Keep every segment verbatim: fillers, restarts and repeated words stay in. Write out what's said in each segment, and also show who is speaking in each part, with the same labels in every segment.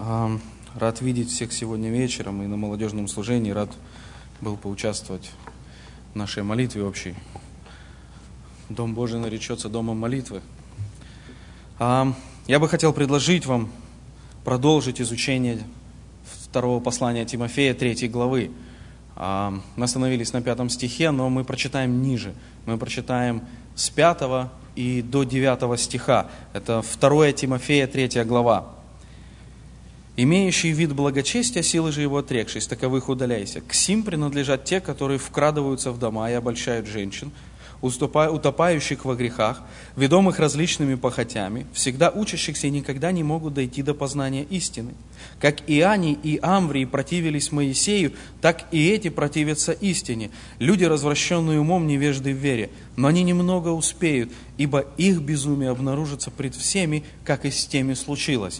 Speaker 1: А, Рад видеть всех сегодня вечером и на молодежном служении. Рад был поучаствовать в нашей молитве общей. Дом Божий наречется домом молитвы. А, Я бы хотел предложить вам продолжить изучение второго послания Тимофея, третьей главы. А, Мы остановились на пятом стихе, но мы прочитаем ниже. Мы прочитаем с пятого и до девятого стиха. Это второе Тимофея, третья глава. «Имеющий вид благочестия, силы же его отрекшись, таковых удаляйся. К сим принадлежат те, которые вкрадываются в дома и обольщают женщин, утопающих во грехах, ведомых различными похотями, всегда учащихся и никогда не могут дойти до познания истины. Как и Ани и Амврий противились Моисею, так и эти противятся истине. Люди, развращенные умом, невежды в вере, но они немного успеют, ибо их безумие обнаружится пред всеми, как и с теми случилось».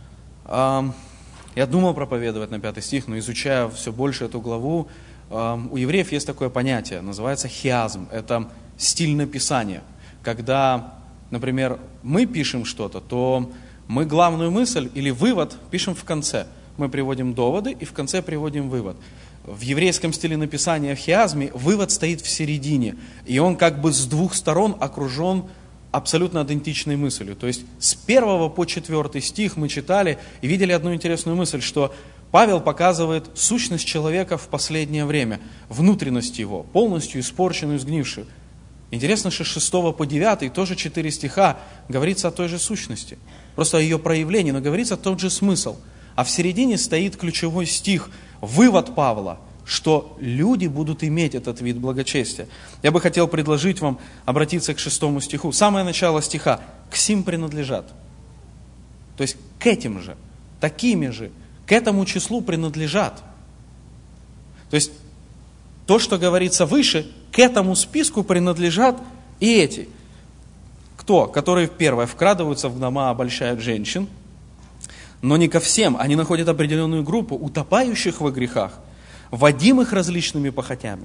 Speaker 1: Я думал проповедовать на пятый стих, но изучая все больше эту главу, у евреев есть такое понятие, называется хиазм. Это стиль написания. Когда, например, мы пишем что-то, то мы главную мысль или вывод пишем в конце. Мы приводим доводы и в конце приводим вывод. В еврейском стиле написания в хиазме вывод стоит в середине, и он как бы с двух сторон окружен абсолютно идентичной мыслью. То есть с первого по четвертый стих мы читали и видели одну интересную мысль, что Павел показывает сущность человека в последнее время, внутренность его, полностью испорченную, сгнившую. Интересно, что с шестого по девятый тоже четыре стиха говорится о той же сущности, просто о ее проявлении, но говорится тот же смысл. А в середине стоит ключевой стих, вывод Павла, что люди будут иметь этот вид благочестия. Я бы хотел предложить вам обратиться к шестому стиху. Самое начало стиха. «К сим принадлежат». То есть к этим же, такими же, к этому числу принадлежат. То есть то, что говорится выше, к этому списку принадлежат и эти. Кто? Которые, первое, вкрадываются в дома, обольщают женщин, но не ко всем. Они находят определенную группу утопающих во грехах, водимых различными похотями.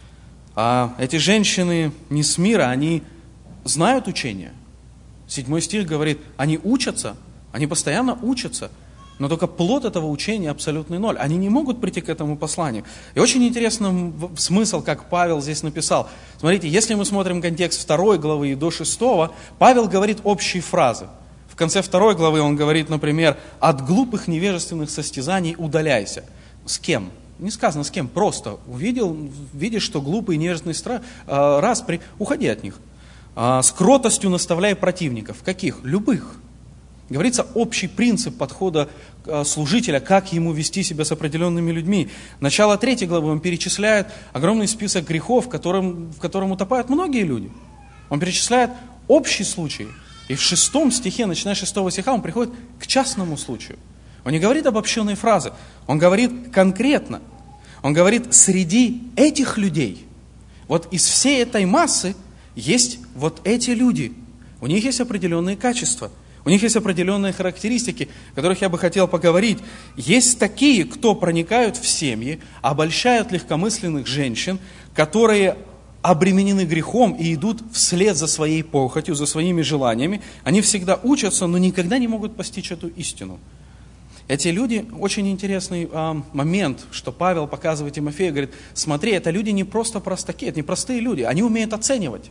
Speaker 1: А эти женщины не с мира, они знают учение. Седьмой стих говорит, они учатся, они постоянно учатся, но только плод этого учения абсолютный ноль. Они не могут прийти к этому посланию. И очень интересный смысл, как Павел здесь написал. Смотрите, если мы смотрим контекст второй главы и до шестого, Павел говорит общие фразы. В конце второй главы он говорит, например, «От глупых невежественных состязаний удаляйся». С кем? Не сказано с кем, просто увидел, видишь, что глупый и невежественный страх, э, распри, уходи от них. Э, с кротостью наставляй противников. Каких? Любых. Говорится общий принцип подхода э, служителя, как ему вести себя с определенными людьми. Начало третьей главы он перечисляет огромный список грехов, в котором, в котором утопают многие люди. Он перечисляет общий случай. И в шестом стихе, начиная с шестого стиха, он приходит к частному случаю. Он не говорит обобщенные фразы, он говорит конкретно. Он говорит, среди этих людей, вот из всей этой массы есть вот эти люди. У них есть определенные качества, у них есть определенные характеристики, о которых я бы хотел поговорить. Есть такие, кто проникают в семьи, обольщают легкомысленных женщин, которые обременены грехом и идут вслед за своей похотью, за своими желаниями. Они всегда учатся, но никогда не могут постичь эту истину. Эти люди, очень интересный а, момент, что Павел показывает Тимофею, говорит, смотри, это люди не просто простаки, это не простые люди, они умеют оценивать.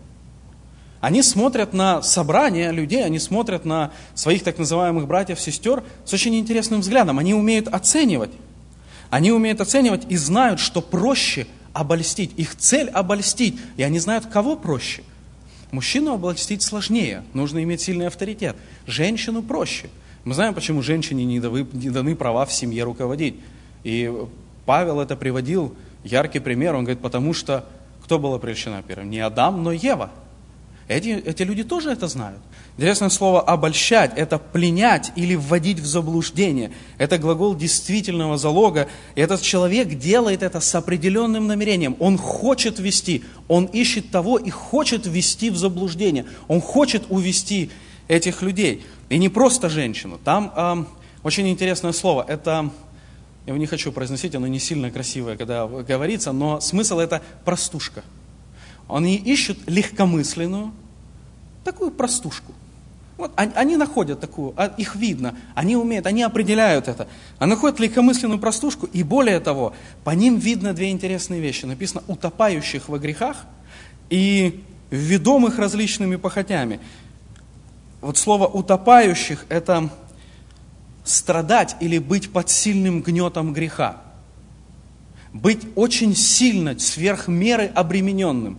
Speaker 1: Они смотрят на собрания людей, они смотрят на своих так называемых братьев, сестер с очень интересным взглядом, они умеют оценивать. Они умеют оценивать и знают, что проще обольстить, их цель обольстить, и они знают, кого проще. Мужчину обольстить сложнее, нужно иметь сильный авторитет, женщину проще. Мы знаем, почему женщине не даны права в семье руководить. И Павел это приводил, яркий пример. Он говорит, потому что кто была прельщена первым? Не Адам, но Ева. Эти, эти люди тоже это знают. Интересное слово «обольщать» – это пленять или вводить в заблуждение. Это глагол действительного залога. И этот человек делает это с определенным намерением. Он хочет ввести, он ищет того и хочет ввести в заблуждение. Он хочет увести этих людей. И не просто женщину. Там э, очень интересное слово. Это, я его не хочу произносить, оно не сильно красивое, когда говорится, но смысл это простушка. Они ищут легкомысленную, такую простушку. Вот они, они находят такую, их видно, они умеют, они определяют это. Они находят легкомысленную простушку, и более того, по ним видно две интересные вещи. Написано «утопающих во грехах» и «ведомых различными похотями». Вот слово «утопающих» – это страдать или быть под сильным гнетом греха. Быть очень сильно, сверх меры обремененным.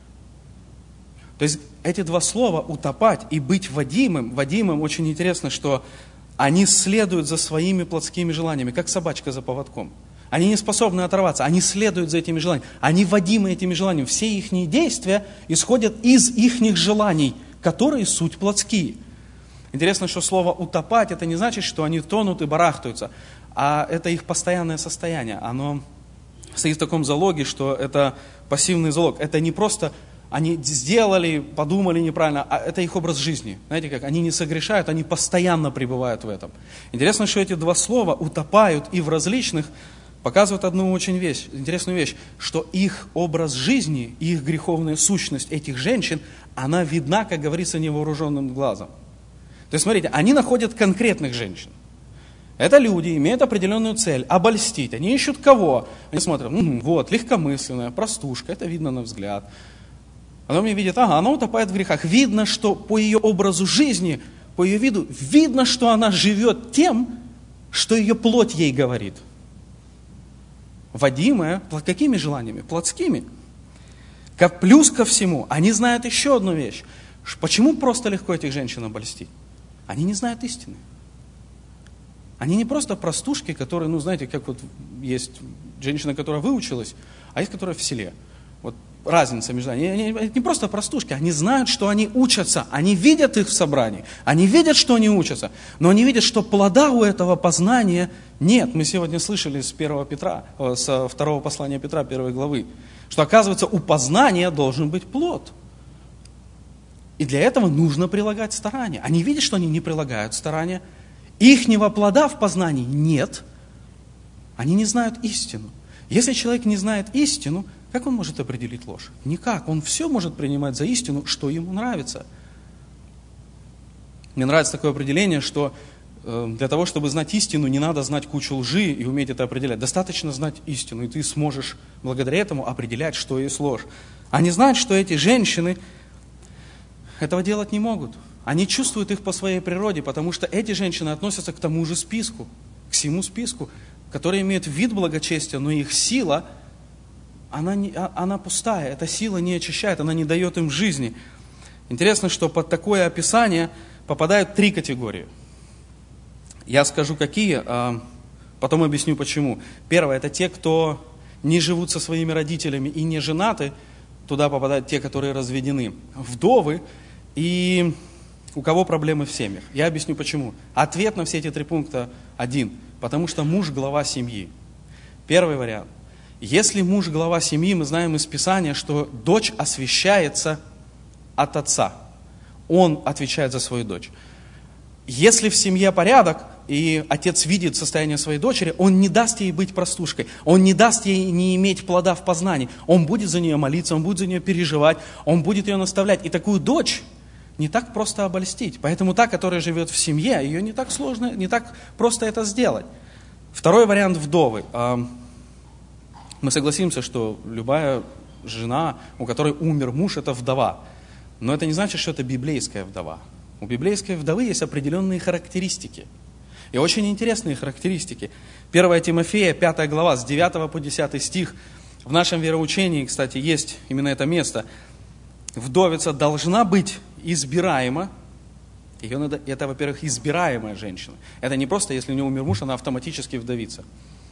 Speaker 1: То есть эти два слова «утопать» и «быть водимым», водимым очень интересно, что они следуют за своими плотскими желаниями, как собачка за поводком. Они не способны оторваться, они следуют за этими желаниями. Они водимы этими желаниями. Все их действия исходят из их желаний, которые суть плотские. Интересно, что слово «утопать» это не значит, что они тонут и барахтаются, а это их постоянное состояние. Оно стоит в таком залоге, что это пассивный залог. Это не просто они сделали, подумали неправильно, а это их образ жизни. Знаете как? Они не согрешают, они постоянно пребывают в этом. Интересно, что эти два слова «утопают» и «в различных» показывают одну очень вещь, интересную вещь, что их образ жизни, их греховная сущность этих женщин, она видна, как говорится, невооруженным глазом. То есть, смотрите, они находят конкретных женщин. Это люди, имеют определенную цель, обольстить. Они ищут кого? Они смотрят, м-м, вот, легкомысленная, простушка, это видно на взгляд. Потом они видят, ага, она утопает в грехах. Видно, что по ее образу жизни, по ее виду, видно, что она живет тем, что ее плоть ей говорит. Водимая, какими желаниями? Плотскими. Плюс ко всему, они знают еще одну вещь. Почему просто легко этих женщин обольстить? Они не знают истины. Они не просто простушки, которые, ну, знаете, как вот есть женщина, которая выучилась, а есть, которая в селе. Вот разница между ними. Они, они не просто простушки, они знают, что они учатся, они видят их в собрании, они видят, что они учатся, но они видят, что плода у этого познания нет. Мы сегодня слышали с первого Петра, со второго послания Петра, первой главы, что, оказывается, у познания должен быть плод. И для этого нужно прилагать старания. Они видят, что они не прилагают старания. Ихнего плода в познании нет. Они не знают истину. Если человек не знает истину, как он может определить ложь? Никак. Он все может принимать за истину, что ему нравится. Мне нравится такое определение, что э, для того, чтобы знать истину, не надо знать кучу лжи и уметь это определять. Достаточно знать истину, и ты сможешь благодаря этому определять, что есть ложь. Они знают, что эти женщины этого делать не могут. Они чувствуют их по своей природе, потому что эти женщины относятся к тому же списку, к всему списку, который имеет вид благочестия, но их сила, она, не, она пустая, эта сила не очищает, она не дает им жизни. Интересно, что под такое описание попадают три категории. Я скажу, какие, а потом объясню, почему. Первое, это те, кто не живут со своими родителями и не женаты, туда попадают те, которые разведены. Вдовы и у кого проблемы в семьях. Я объясню почему. Ответ на все эти три пункта один. Потому что муж глава семьи. Первый вариант. Если муж глава семьи, мы знаем из Писания, что дочь освящается от отца. Он отвечает за свою дочь. Если в семье порядок, и отец видит состояние своей дочери, он не даст ей быть простушкой, он не даст ей не иметь плода в познании. Он будет за нее молиться, он будет за нее переживать, он будет ее наставлять. И такую дочь не так просто обольстить. Поэтому та, которая живет в семье, ее не так сложно, не так просто это сделать. Второй вариант вдовы. Мы согласимся, что любая жена, у которой умер муж, это вдова. Но это не значит, что это библейская вдова. У библейской вдовы есть определенные характеристики. И очень интересные характеристики. первое Тимофея, пятая глава, с девятого по десятый стих. В нашем вероучении, кстати, есть именно это место. Вдовица должна быть избираема. Ее надо, это, во-первых, избираемая женщина. Это не просто, если у нее умер муж, она автоматически вдовица.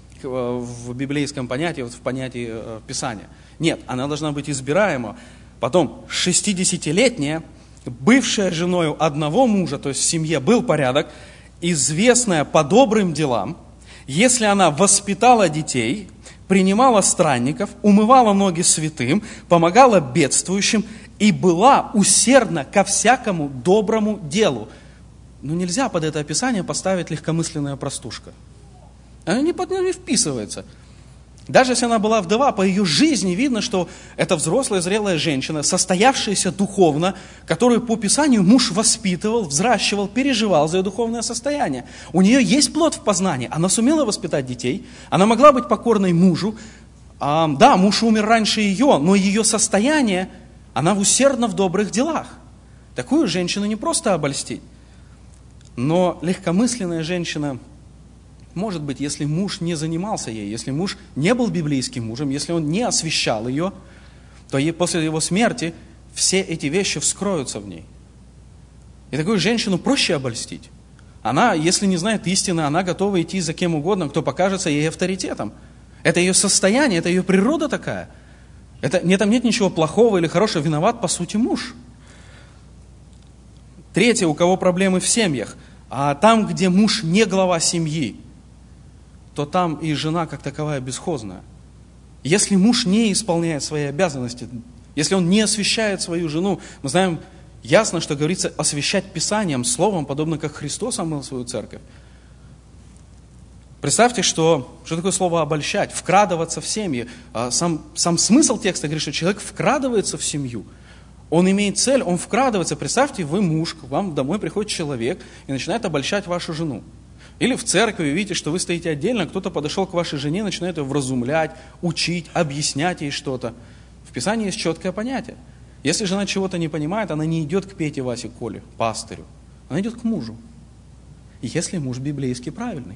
Speaker 1: В библейском понятии, вот в понятии э, Писания. Нет, она должна быть избираема. Потом, шестидесятилетняя, бывшая женою одного мужа, то есть в семье был порядок, известная по добрым делам, если она воспитала детей, принимала странников, умывала ноги святым, помогала бедствующим и была усердна ко всякому доброму делу. Но нельзя под это описание поставить легкомысленная простушка. Она не, под, не вписывается. Даже если она была вдова, по ее жизни видно, что это взрослая, зрелая женщина, состоявшаяся духовно, которую по Писанию муж воспитывал, взращивал, переживал за ее духовное состояние. У нее есть плод в познании, она сумела воспитать детей, она могла быть покорной мужу. А, да, муж умер раньше ее, но ее состояние, она усердна в добрых делах. Такую женщину не просто обольстить. Но легкомысленная женщина, может быть, если муж не занимался ей, если муж не был библейским мужем, если он не освящал ее, то ей после его смерти все эти вещи вскроются в ней. И такую женщину проще обольстить. Она, если не знает истины, она готова идти за кем угодно, кто покажется ей авторитетом. Это ее состояние, это ее природа такая. Это, нет, там нет ничего плохого или хорошего, виноват по сути муж. Третье, у кого проблемы в семьях. А там, где муж не глава семьи, то там и жена как таковая бесхозная. Если муж не исполняет свои обязанности, если он не освящает свою жену, мы знаем ясно, что говорится освящать Писанием, Словом, подобно как Христос омыл свою церковь. Представьте, что, что такое слово обольщать, вкрадываться в семьи. Сам, сам смысл текста говорит, что человек вкрадывается в семью. Он имеет цель, он вкрадывается. Представьте, вы муж, к вам домой приходит человек и начинает обольщать вашу жену. Или в церкви вы видите, что вы стоите отдельно, кто-то подошел к вашей жене, начинает ее вразумлять, учить, объяснять ей что-то. В Писании есть четкое понятие. Если жена чего-то не понимает, она не идет к Пете, Васе, Коле, пастырю. Она идет к мужу. Если муж библейский правильный.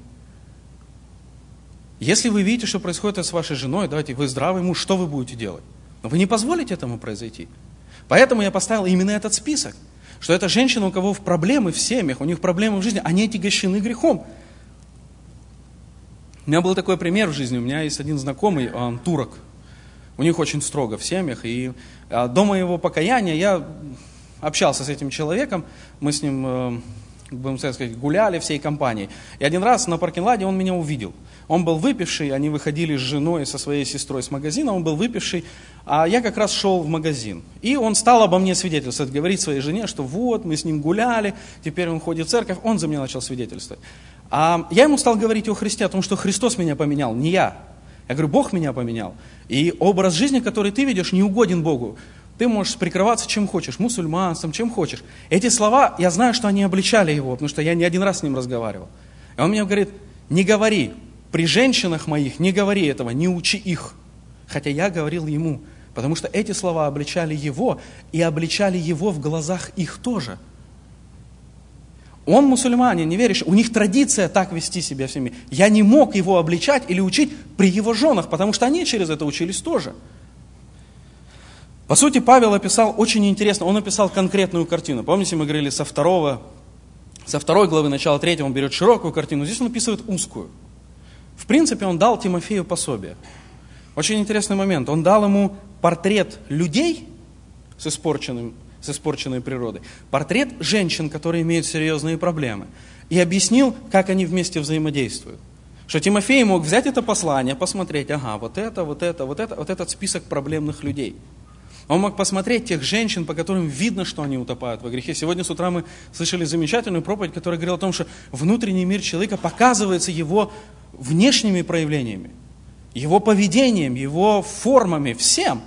Speaker 1: Если вы видите, что происходит с вашей женой, давайте, вы здравый муж, что вы будете делать? Но вы не позволите этому произойти. Поэтому я поставил именно этот список. Что это женщина, у кого проблемы в семьях, у них проблемы в жизни, они отягощены грехом. У меня был такой пример в жизни. У меня есть один знакомый, он турок. У них очень строго в семьях. И до моего покаяния я общался с этим человеком. Мы с ним, будем сказать, гуляли всей компанией. И один раз на паркинг-ладе он меня увидел. Он был выпивший, они выходили с женой, со своей сестрой с магазина, он был выпивший, а я как раз шел в магазин. И он стал обо мне свидетельствовать, говорить своей жене, что вот, мы с ним гуляли, теперь он ходит в церковь, он за меня начал свидетельствовать. А я ему стал говорить о Христе, о том, что Христос меня поменял, не я. Я говорю, Бог меня поменял. И образ жизни, который ты ведешь, не угоден Богу. Ты можешь прикрываться чем хочешь, мусульманством, чем хочешь. Эти слова, я знаю, что они обличали его, потому что я не один раз с ним разговаривал. И он мне говорит, не говори. При женщинах моих не говори этого, не учи их. Хотя я говорил ему, потому что эти слова обличали его, и обличали его в глазах их тоже. Он мусульманин, не веришь, у них традиция так вести себя в семье. Я не мог его обличать или учить при его женах, потому что они через это учились тоже. По сути, Павел описал очень интересно, он описал конкретную картину. Помните, мы говорили со второго, со второй главы, начала третьего, он берет широкую картину, здесь он описывает узкую. В принципе, он дал Тимофею пособие. Очень интересный момент. Он дал ему портрет людей с, испорченным, с испорченной природой, портрет женщин, которые имеют серьезные проблемы, и объяснил, как они вместе взаимодействуют. Что Тимофей мог взять это послание, посмотреть, ага, вот это, вот это, вот это, вот этот список проблемных людей. Он мог посмотреть тех женщин, по которым видно, что они утопают во грехе. Сегодня с утра мы слышали замечательную проповедь, которая говорила о том, что внутренний мир человека показывается его внешними проявлениями, его поведением, его формами, всем.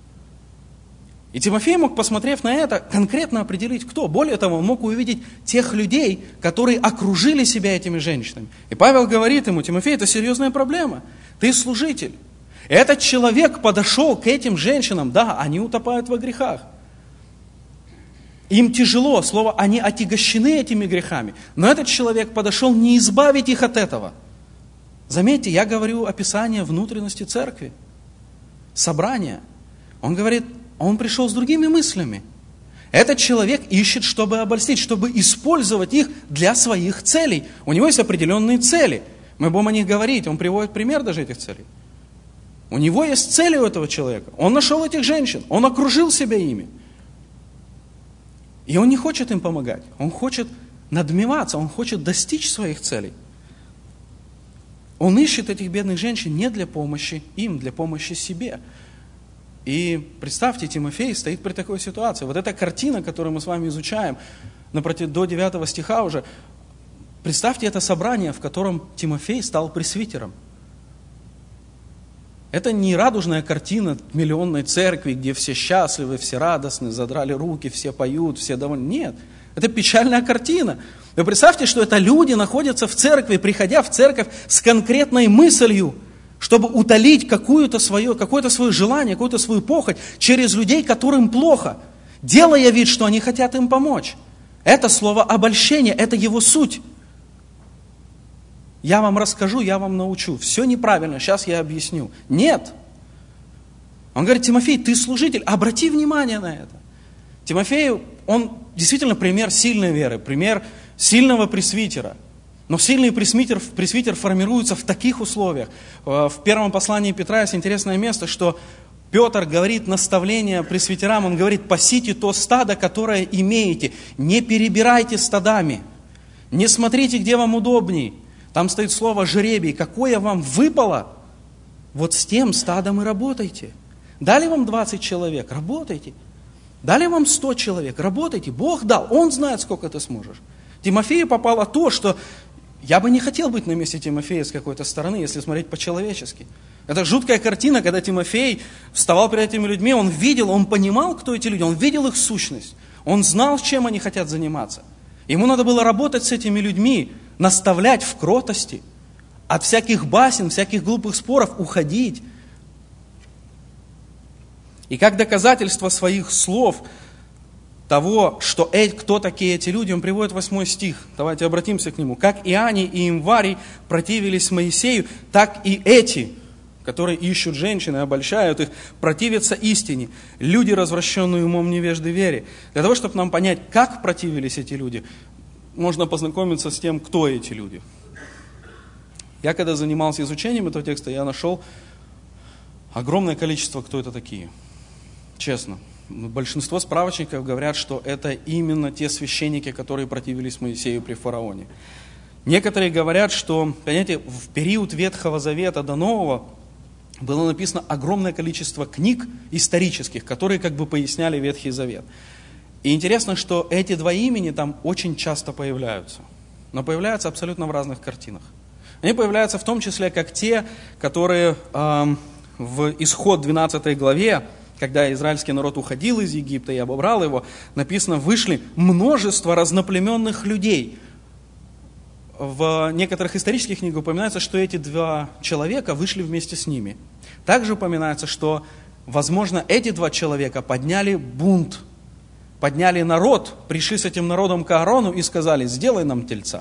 Speaker 1: И Тимофей мог, посмотрев на это, конкретно определить, кто. Более того, он мог увидеть тех людей, которые окружили себя этими женщинами. И Павел говорит ему, Тимофей, это серьезная проблема. Ты служитель. Этот человек подошел к этим женщинам, да, они утопают во грехах. Им тяжело, слово, они отягощены этими грехами. Но этот человек подошел не избавить их от этого. Заметьте, я говорю описание внутренности церкви, собрания. Он говорит, он пришел с другими мыслями. Этот человек ищет, чтобы обольстить, чтобы использовать их для своих целей. У него есть определенные цели. Мы будем о них говорить, он приводит пример даже этих целей. У него есть цели у этого человека. Он нашел этих женщин, он окружил себя ими. И он не хочет им помогать, он хочет надмеваться, он хочет достичь своих целей. Он ищет этих бедных женщин не для помощи им, для помощи себе. И представьте, Тимофей стоит при такой ситуации. Вот эта картина, которую мы с вами изучаем, напротив, до девятого стиха уже, представьте это собрание, в котором Тимофей стал пресвитером. Это не радужная картина миллионной церкви, где все счастливы, все радостны, задрали руки, все поют, все довольны. Нет, это печальная картина. Вы представьте, что это люди находятся в церкви, приходя в церковь с конкретной мыслью, чтобы утолить какое-то свое, какое-то свое желание, какую-то свою похоть через людей, которым плохо, делая вид, что они хотят им помочь. Это слово обольщение, это его суть. Я вам расскажу, я вам научу. Все неправильно, сейчас я объясню. Нет. Он говорит: Тимофей, ты служитель, обрати внимание на это. Тимофей, он действительно пример сильной веры, пример сильного пресвитера. Но сильный пресвитер, пресвитер формируется в таких условиях. В первом послании Петра есть интересное место, что Петр говорит наставление пресвитерам, он говорит: пасите то стадо, которое имеете, не перебирайте стадами, не смотрите, где вам удобней. Там стоит слово «жребий». Какое вам выпало, вот с тем стадом и работайте. Дали вам двадцать человек, работайте. Дали вам сто человек, работайте. Бог дал, Он знает, сколько ты сможешь. Тимофею попало то, что я бы не хотел быть на месте Тимофея с какой-то стороны, если смотреть по-человечески. Это жуткая картина, когда Тимофей вставал перед этими людьми, он видел, он понимал, кто эти люди, он видел их сущность. Он знал, чем они хотят заниматься. Ему надо было работать с этими людьми, наставлять в кротости, от всяких басен, всяких глупых споров уходить. И как доказательство своих слов, того, что э, кто такие эти люди, он приводит восьмой стих. Давайте обратимся к нему. «Как Иоанний и Имварий противились Моисею, так и эти, которые ищут женщин и обольщают их, противятся истине. Люди, развращенные умом невежды вере». Для того, чтобы нам понять, как противились эти люди, можно познакомиться с тем, кто эти люди. Я когда занимался изучением этого текста, я нашел огромное количество, кто это такие. Честно. Большинство справочников говорят, что это именно те священники, которые противились Моисею при фараоне. Некоторые говорят, что, понимаете, в период Ветхого Завета до Нового было написано огромное количество книг исторических, которые как бы поясняли Ветхий Завет. И интересно, что эти два имени там очень часто появляются, но появляются абсолютно в разных картинах. Они появляются в том числе как те, которые э, в Исход двенадцатой главе, когда израильский народ уходил из Египта и обобрал его, написано: вышли множество разноплеменных людей. В некоторых исторических книгах упоминается, что эти два человека вышли вместе с ними. Также упоминается, что, возможно, эти два человека подняли бунт, подняли народ, пришли с этим народом к Аарону и сказали: сделай нам тельца.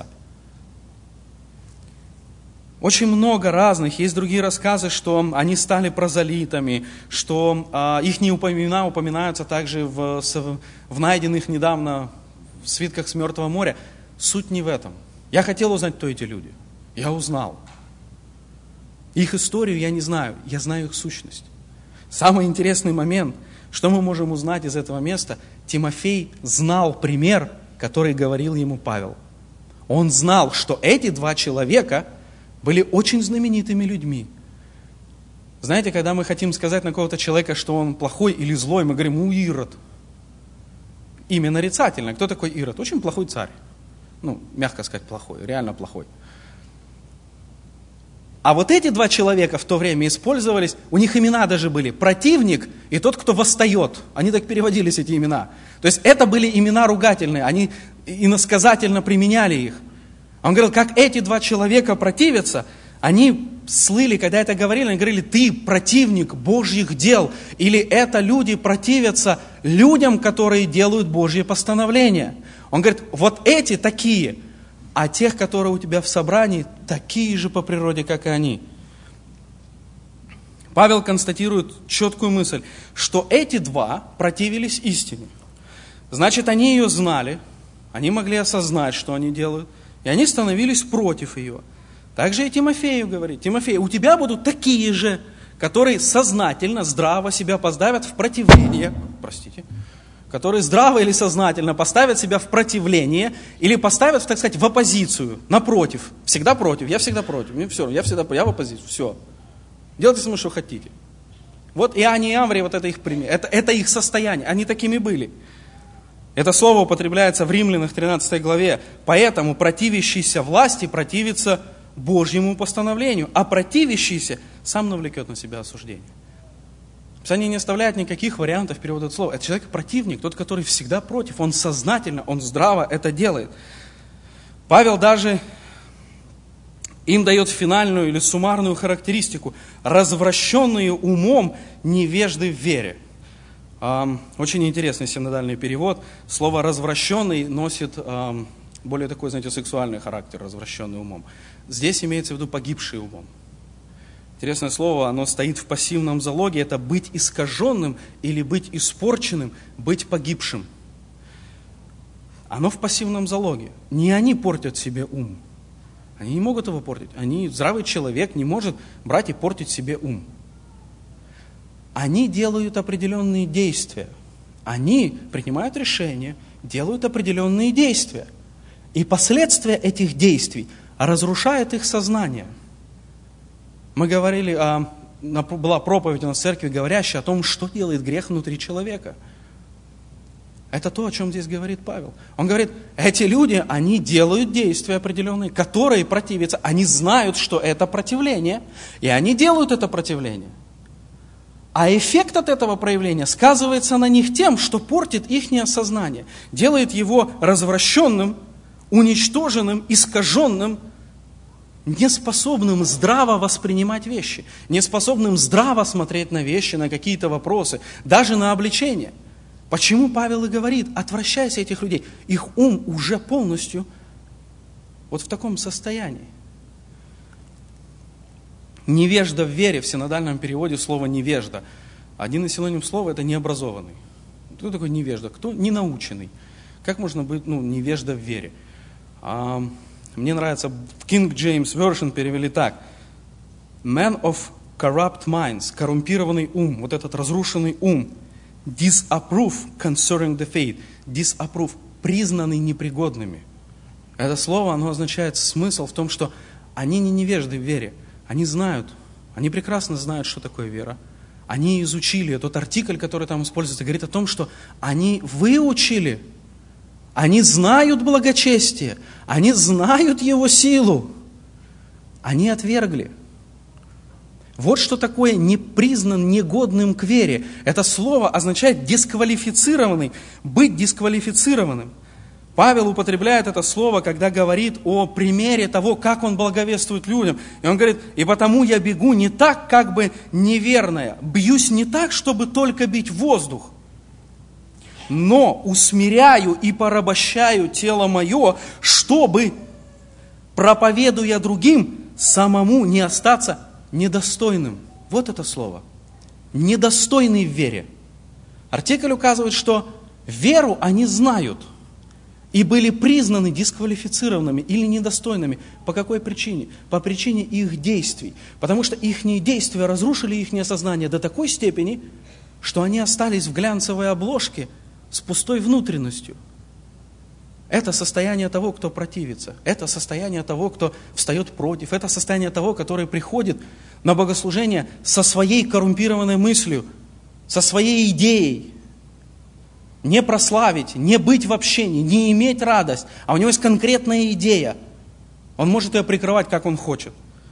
Speaker 1: Очень много разных. Есть другие рассказы, что они стали прозелитами, что а, их имена упоминаются также в, в найденных недавно в свитках с Мертвого моря. Суть не в этом. Я хотел узнать, кто эти люди. Я узнал. Их историю я не знаю, я знаю их сущность. Самый интересный момент, что мы можем узнать из этого места: Тимофей знал пример, который говорил ему Павел. Он знал, что эти два человека были очень знаменитыми людьми. Знаете, когда мы хотим сказать на какого-то человека, что он плохой или злой, мы говорим: ну, Ирод. Имя нарицательное. Кто такой Ирод? Очень плохой царь. Ну, мягко сказать, плохой, реально плохой. А вот эти два человека в то время использовались, у них имена даже были: противник и тот, кто восстает. Они так переводились, эти имена. То есть это были имена ругательные, они иносказательно применяли их. Он говорил, как эти два человека противятся, они слыли, когда это говорили, они говорили: ты противник Божьих дел. Или это люди противятся людям, которые делают Божьи постановления. Он говорит, вот эти такие, а тех, которые у тебя в собрании, такие же по природе, как и они. Павел констатирует четкую мысль, что эти два противились истине. Значит, они ее знали, они могли осознать, что они делают, и они становились против ее. Также и Тимофею говорит: Тимофей, у тебя будут такие же, которые сознательно, здраво себя поставят в противление, простите, которые здраво или сознательно поставят себя в противление или поставят, так сказать, в оппозицию, напротив, всегда против, я всегда против, мне все, я всегда я в оппозицию, все. Делайте со мной, что хотите. Вот Иоанн и Амврий, вот это их пример, это, это их состояние, они такими были. Это слово употребляется в Римлянах тринадцатой главе. Поэтому противящийся власти противится Божьему постановлению, а противящийся сам навлекет на себя осуждение. Писание не оставляет никаких вариантов перевода этого слова. Это человек-противник, тот, который всегда против, он сознательно, он здраво это делает. Павел даже им дает финальную или суммарную характеристику: развращенные умом невежды в вере. Очень интересный синодальный перевод. Слово «развращенный» носит более такой, знаете, сексуальный характер, развращенный умом. Здесь имеется в виду погибший умом. Интересное слово, оно стоит в пассивном залоге, это быть искаженным или быть испорченным, быть погибшим. Оно в пассивном залоге. Не они портят себе ум. Они не могут его портить. Они, здравый человек не может брать и портить себе ум. Они делают определенные действия. Они принимают решения, делают определенные действия. И последствия этих действий разрушают их сознание. Мы говорили, о, была проповедь у нас в церкви, говорящая о том, что делает грех внутри человека. Это то, о чем здесь говорит Павел. Он говорит, эти люди, они делают действия определенные, которые противятся. Они знают, что это противление, и они делают это противление. А эффект от этого проявления сказывается на них тем, что портит их сознание, делает его развращенным, уничтоженным, искаженным, неспособным здраво воспринимать вещи, неспособным здраво смотреть на вещи, на какие-то вопросы, даже на обличения. Почему Павел и говорит, отвращайся этих людей? Их ум уже полностью вот в таком состоянии. Невежда в вере, в синодальном переводе слово невежда. Один из синонимов слова это необразованный. Кто такой невежда? Кто ненаученный? Как можно быть ну, невежда в вере? А, мне нравится, в King James Version перевели так. Man of corrupt minds, коррумпированный ум, вот этот разрушенный ум. Disapprove concerning the faith. Disapprove, признанный непригодными. Это слово, оно означает смысл в том, что они не невежды в вере. Они знают, они прекрасно знают, что такое вера. Они изучили. Тот артикль, который там используется, говорит о том, что они выучили. Они знают благочестие. Они знают его силу. Они отвергли. Вот что такое не признан негодным к вере. Это слово означает дисквалифицированный, быть дисквалифицированным. Павел употребляет это слово, когда говорит о примере того, как он благовествует людям. И он говорит, и потому я бегу не так, как бы неверная, бьюсь не так, чтобы только бить воздух, но усмиряю и порабощаю тело мое, чтобы, проповедуя другим, самому не остаться недостойным. Вот это слово. Недостойный в вере. Артикль указывает, что веру они знают и были признаны дисквалифицированными или недостойными. По какой причине? По причине их действий. Потому что их действия разрушили их сознание до такой степени, что они остались в глянцевой обложке с пустой внутренностью. Это состояние того, кто противится. Это состояние того, кто встает против. Это состояние того, который приходит на богослужение со своей коррумпированной мыслью, со своей идеей. Не прославить, не быть в общении, не иметь радость. А у него есть конкретная идея. Он может ее прикрывать, как он хочет.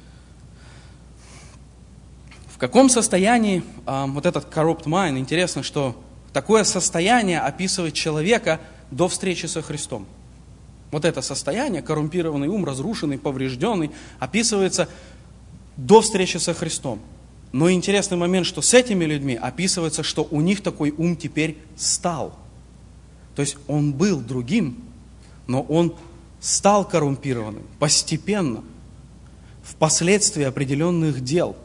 Speaker 1: В каком состоянии э, вот этот corrupt mind? Интересно, что такое состояние описывает человека до встречи со Христом. Вот это состояние, коррумпированный ум, разрушенный, поврежденный, описывается до встречи со Христом. Но интересный момент, что с этими людьми описывается, что у них такой ум теперь стал. То есть он был другим, но он стал коррумпированным постепенно, впоследствии определенных дел.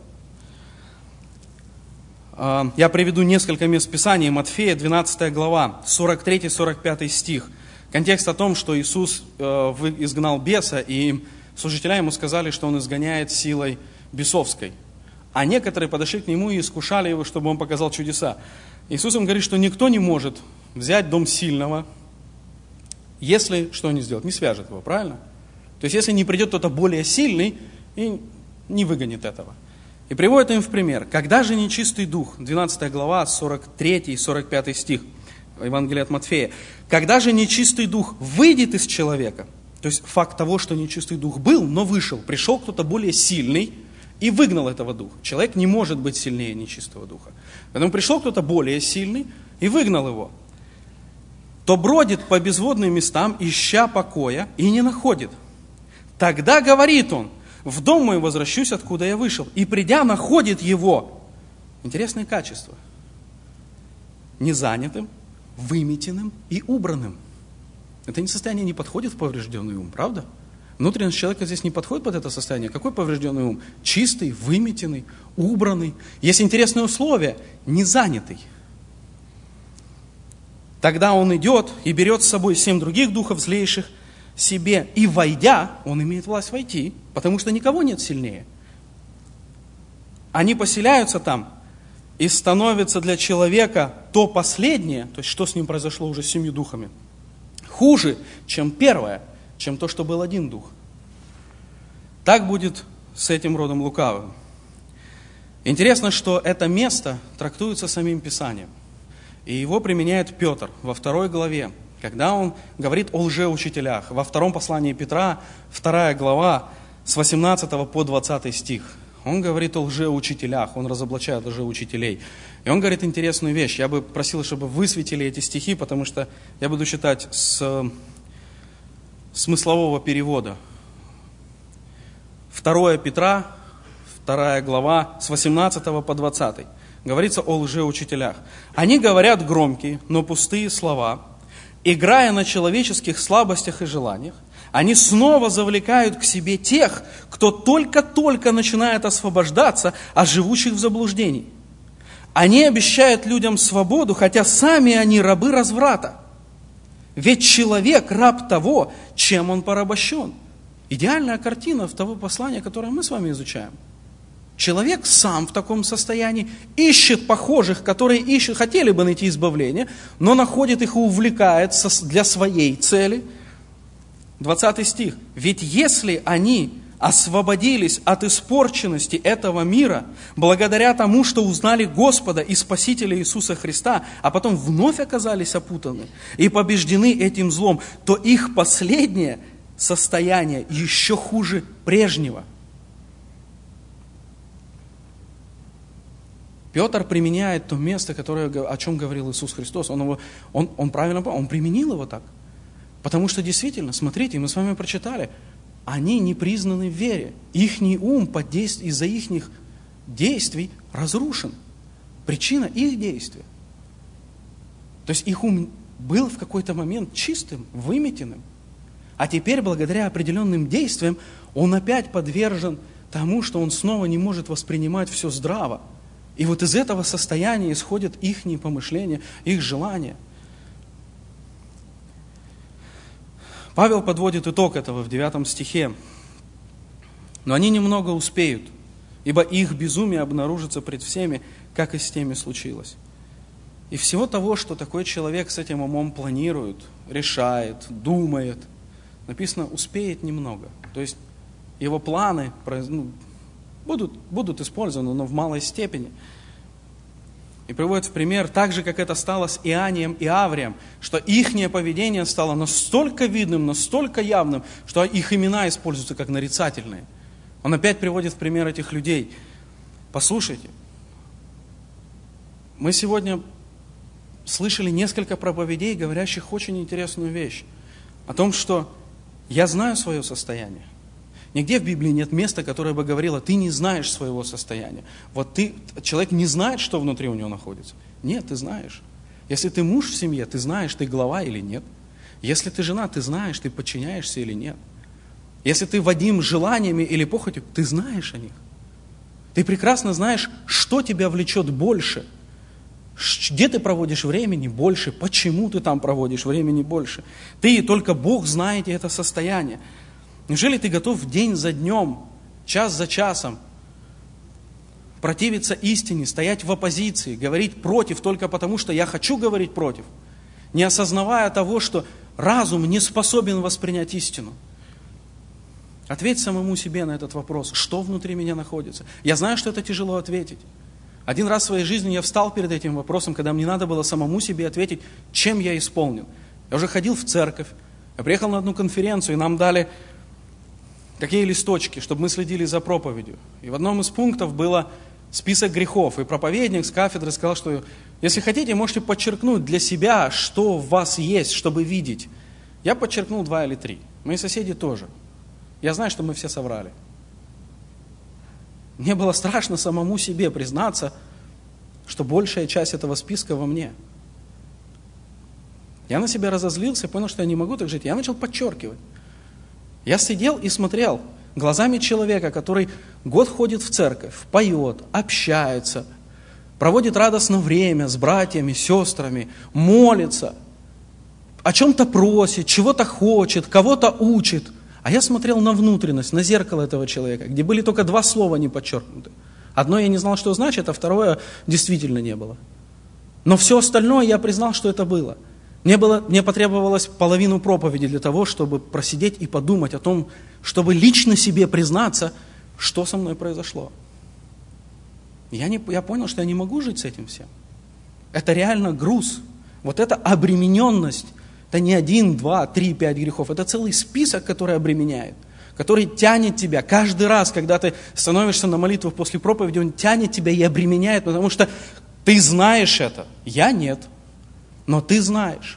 Speaker 1: Я приведу несколько мест Писания. Матфея, двенадцатая глава, сорок третий сорок пятый стих. Контекст о том, что Иисус изгнал беса, и служители ему сказали, что он изгоняет силой бесовской. А некоторые подошли к нему и искушали его, чтобы он показал чудеса. Иисус им говорит, что никто не может взять дом сильного, если что не сделать, не свяжет его, правильно? То есть, если не придет кто-то более сильный и не выгонит этого. И приводит им в пример. Когда же нечистый дух, двенадцатая глава, сорок третий сорок пятый стих, Евангелие от Матфея. Когда же нечистый дух выйдет из человека, То есть факт того, что нечистый дух был, но вышел. Пришел кто-то более сильный и выгнал этого духа. Человек не может быть сильнее нечистого духа. Поэтому пришел кто-то более сильный и выгнал его. То бродит по безводным местам, ища покоя, и не находит. Тогда говорит он: в дом мой возвращусь, откуда я вышел. И придя, находит его. Интересное качество. Незанятым, выметенным и убранным. Это состояние не подходит в поврежденный ум, правда? Внутренность человека здесь не подходит под это состояние. Какой поврежденный ум? Чистый, выметенный, убранный. Есть интересное условие – незанятый. Тогда он идет и берет с собой семь других духов злейших себе. И войдя, он имеет власть войти, потому что никого нет сильнее. Они поселяются там и становится для человека то последнее, то есть что с ним произошло уже с семью духами, хуже, чем первое, чем то, что был один дух. Так будет с этим родом лукавым. Интересно, что это место трактуется самим Писанием. И его применяет Петр во второй главе, когда он говорит о лжеучителях. Во втором послании Петра, вторая глава, с восемнадцатого по двадцатый стих. Он говорит о лжеучителях, он разоблачает лжеучителей. И он говорит интересную вещь. Я бы просил, чтобы высветили эти стихи, потому что я буду читать с смыслового перевода. вторая Петра, вторая глава, с восемнадцатого по двадцатый. Говорится о лжеучителях. Они говорят громкие, но пустые слова, играя на человеческих слабостях и желаниях. Они снова завлекают к себе тех, кто только-только начинает освобождаться от живущих в заблуждении. Они обещают людям свободу, хотя сами они рабы разврата. Ведь человек раб того, чем он порабощен. Идеальная картина того послания, которое мы с вами изучаем. Человек сам в таком состоянии ищет похожих, которые ищут, хотели бы найти избавление, но находит их и увлекает для своей цели. двадцатый стих. Ведь если они освободились от испорченности этого мира, благодаря тому, что узнали Господа и Спасителя Иисуса Христа, а потом вновь оказались опутаны и побеждены этим злом, то их последнее состояние еще хуже прежнего. Петр применяет то место, которое, о чем говорил Иисус Христос. Он, его, он, он правильно он применил его так. Потому что действительно, смотрите, мы с вами прочитали, они не признаны в вере. Ихний ум под действ... из-за их действий разрушен. Причина их действия. То есть их ум был в какой-то момент чистым, выметенным. А теперь, благодаря определенным действиям, он опять подвержен тому, что он снова не может воспринимать все здраво. И вот из этого состояния исходят их помышления, их желания. Павел подводит итог этого в девятом стихе. Но они немного успеют, ибо их безумие обнаружится пред всеми, как и с теми случилось. И всего того, что такой человек с этим умом планирует, решает, думает, написано, успеет немного. То есть его планы ну, будут, будут использованы, но в малой степени. И приводит в пример, так же, как это стало с Ианием и Аврием, что ихнее поведение стало настолько видным, настолько явным, что их имена используются как нарицательные. Он опять приводит в пример этих людей. Послушайте, мы сегодня слышали несколько проповедей, говорящих очень интересную вещь. О том, что я знаю свое состояние. Нигде в Библии нет места, которое бы говорило, ты не знаешь своего состояния. Вот ты, человек не знает, что внутри у него находится. Нет, ты знаешь. Если ты муж в семье, ты знаешь, ты глава или нет. Если ты жена, ты знаешь, ты подчиняешься или нет. Если ты водим желаниями или похотью, ты знаешь о них. Ты прекрасно знаешь, что тебя влечет больше. Где ты проводишь времени больше, почему ты там проводишь времени больше. Ты и только Бог знаете это состояние. Неужели ты готов день за днем, час за часом противиться истине, стоять в оппозиции, говорить против только потому, что я хочу говорить против, не осознавая того, что разум не способен воспринять истину? Ответь самому себе на этот вопрос, что внутри меня находится. Я знаю, что это тяжело ответить. Один раз в своей жизни я встал перед этим вопросом, когда мне надо было самому себе ответить, чем я исполнен. Я уже ходил в церковь, Я приехал на одну конференцию, и нам дали такие листочки, чтобы мы следили за проповедью. И в одном из пунктов было список грехов. И проповедник с кафедры сказал, что если хотите, можете подчеркнуть для себя, что в вас есть, чтобы видеть. Я подчеркнул два или три. Мои соседи тоже. Я знаю, что мы все соврали. Мне было страшно самому себе признаться, что большая часть этого списка во мне. Я на себя разозлился, понял, что я не могу так жить. Я начал подчеркивать. Я сидел и смотрел глазами человека, который год ходит в церковь, поет, общается, проводит радостно время с братьями, сестрами, молится, о чем-то просит, чего-то хочет, кого-то учит. А я смотрел на внутренность, на зеркало этого человека, где были только два слова не подчеркнуты. Одно я не знал, что значит, а второе действительно не было. Но все остальное я признал, что это было. Мне, было, мне потребовалось половину проповеди для того, чтобы просидеть и подумать о том, чтобы лично себе признаться, что со мной произошло. Я, не, я понял, что я не могу жить с этим всем. Это реально груз. Вот эта обремененность, это не один, два, три, пять грехов. Это целый список, который обременяет, который тянет тебя. Каждый раз, когда ты становишься на молитву после проповеди, он тянет тебя и обременяет, потому что ты знаешь это. Я нет. Но ты знаешь.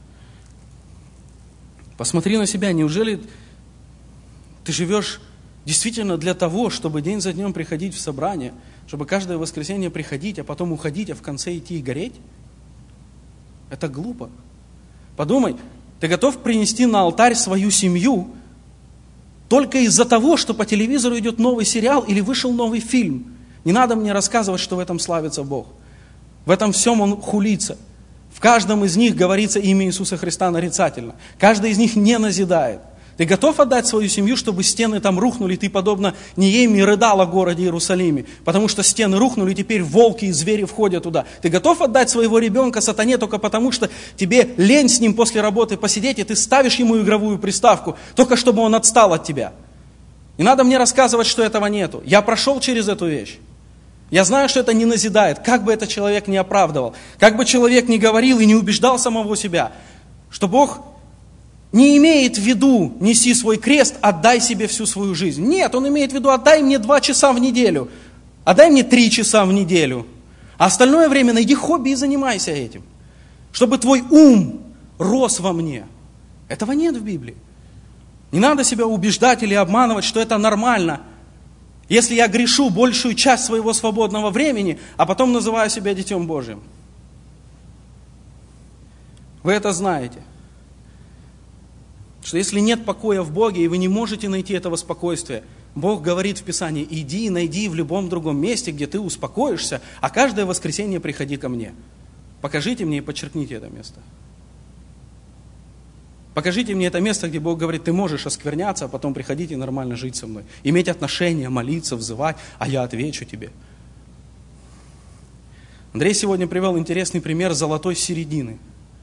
Speaker 1: Посмотри на себя, неужели ты живешь действительно для того, чтобы день за днем приходить в собрание, чтобы каждое воскресенье приходить, а потом уходить, а в конце идти и гореть? Это глупо. Подумай, ты готов принести на алтарь свою семью только из-за того, что по телевизору идет новый сериал или вышел новый фильм. Не надо мне рассказывать, что в этом славится Бог. В этом всем Он хулится. В каждом из них говорится имя Иисуса Христа нарицательно. Каждый из них не назидает. Ты готов отдать свою семью, чтобы стены там рухнули, ты, подобно Неемии, рыдал о городе Иерусалиме, потому что стены рухнули, и теперь волки и звери входят туда. Ты готов отдать своего ребенка сатане только потому, что тебе лень с ним после работы посидеть, и ты ставишь ему игровую приставку, только чтобы он отстал от тебя. Не надо мне рассказывать, что этого нету. Я прошел через эту вещь. Я знаю, что это не назидает, как бы этот человек ни оправдывал, как бы человек ни говорил и не убеждал самого себя, что Бог не имеет в виду неси свой крест, отдай себе всю свою жизнь. Нет, Он имеет в виду отдай мне два часа в неделю, отдай мне три часа в неделю, а остальное время найди хобби и занимайся этим, чтобы твой ум рос во мне. Этого нет в Библии. Не надо себя убеждать или обманывать, что это нормально. Если я грешу большую часть своего свободного времени, а потом называю себя Детем Божьим. Вы это знаете. Что если нет покоя в Боге, и вы не можете найти этого спокойствия, Бог говорит в Писании, иди, найди в любом другом месте, где ты успокоишься, а каждое воскресенье приходи ко мне. Покажите мне и подчеркните это место. Покажите мне это место, где Бог говорит, ты можешь оскверняться, а потом приходить и нормально жить со мной. Иметь отношения, молиться, взывать, а я отвечу тебе. Андрей сегодня привел интересный пример золотой середины.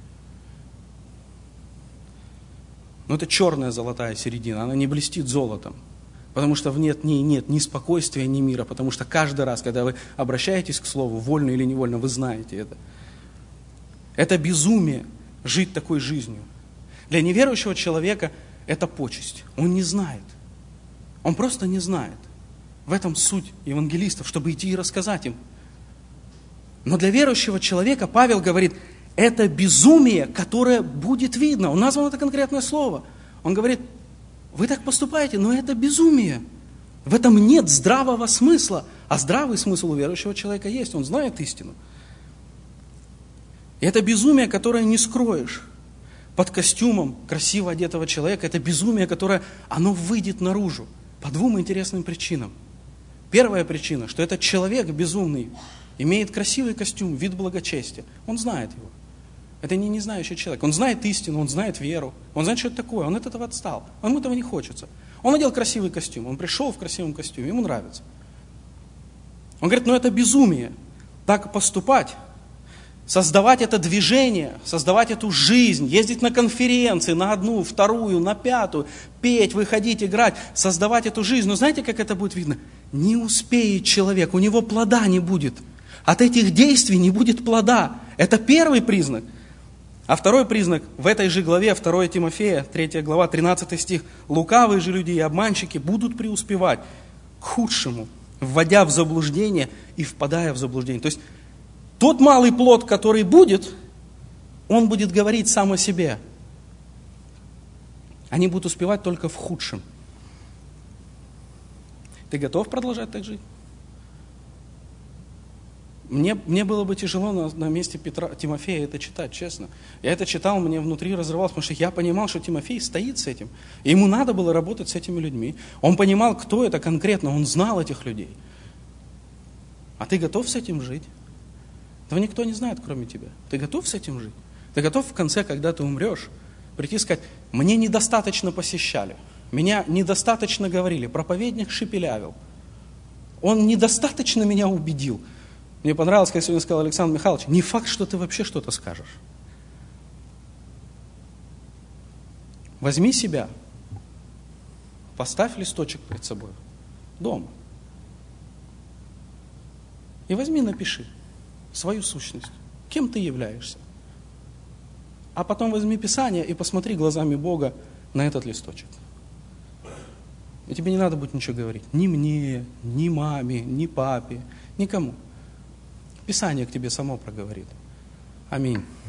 Speaker 1: Но это черная золотая середина, она не блестит золотом. Потому что в нет, ней нет ни спокойствия, ни мира. Потому что каждый раз, когда вы обращаетесь к Слову, вольно или невольно, вы знаете это. Это безумие жить такой жизнью. Для неверующего человека это почесть. Он не знает. Он просто не знает. В этом суть евангелистов, чтобы идти и рассказать им. Но для верующего человека Павел говорит, это безумие, которое будет видно. Он назвал это конкретное слово. Он говорит, вы так поступаете, но это безумие. В этом нет здравого смысла. А здравый смысл у верующего человека есть. Он знает истину. И это безумие, которое не скроешь. Под костюмом красиво одетого человека, это безумие, которое, оно выйдет наружу по двум интересным причинам. Первая причина, что этот человек безумный, имеет красивый костюм, вид благочестия. Он знает его. Это не незнающий человек. Он знает истину, он знает веру, он знает, что это такое, он от этого отстал, ему этого не хочется. Он надел красивый костюм, он пришел в красивом костюме, ему нравится. Он говорит, ну это безумие, так поступать. Создавать это движение, создавать эту жизнь, ездить на конференции, на одну, вторую, на пятую, петь, выходить, играть, создавать эту жизнь. Но знаете, как это будет видно? Не успеет человек, у него плода не будет. От этих действий не будет плода. Это первый признак. А второй признак, в этой же главе, второе Тимофея, третья глава, тринадцатый стих, «Лукавые же люди и обманщики будут преуспевать к худшему, вводя в заблуждение и впадая в заблуждение». То есть тот малый плод, который будет, он будет говорить сам о себе. Они будут успевать только в худшем. Ты готов продолжать так жить? Мне, мне было бы тяжело на, на месте Петра, Тимофея это читать, честно. Я это читал, мне внутри разрывалось, потому что я понимал, что Тимофей стоит с этим. И ему надо было работать с этими людьми. Он понимал, кто это конкретно, он знал этих людей. А ты готов с этим жить? Этого никто не знает, кроме тебя. Ты готов с этим жить? Ты готов в конце, когда ты умрешь, прийти и сказать, мне недостаточно посещали, меня недостаточно говорили, проповедник шепелявил, он недостаточно меня убедил. Мне понравилось, как сегодня сказал Александр Михайлович, не факт, что ты вообще что-то скажешь. Возьми себя, поставь листочек перед собой дома и возьми, напиши свою сущность, кем ты являешься. А потом возьми Писание и посмотри глазами Бога на этот листочек. И тебе не надо будет ничего говорить. Ни мне, ни маме, ни папе, никому. Писание к тебе само проговорит. Аминь.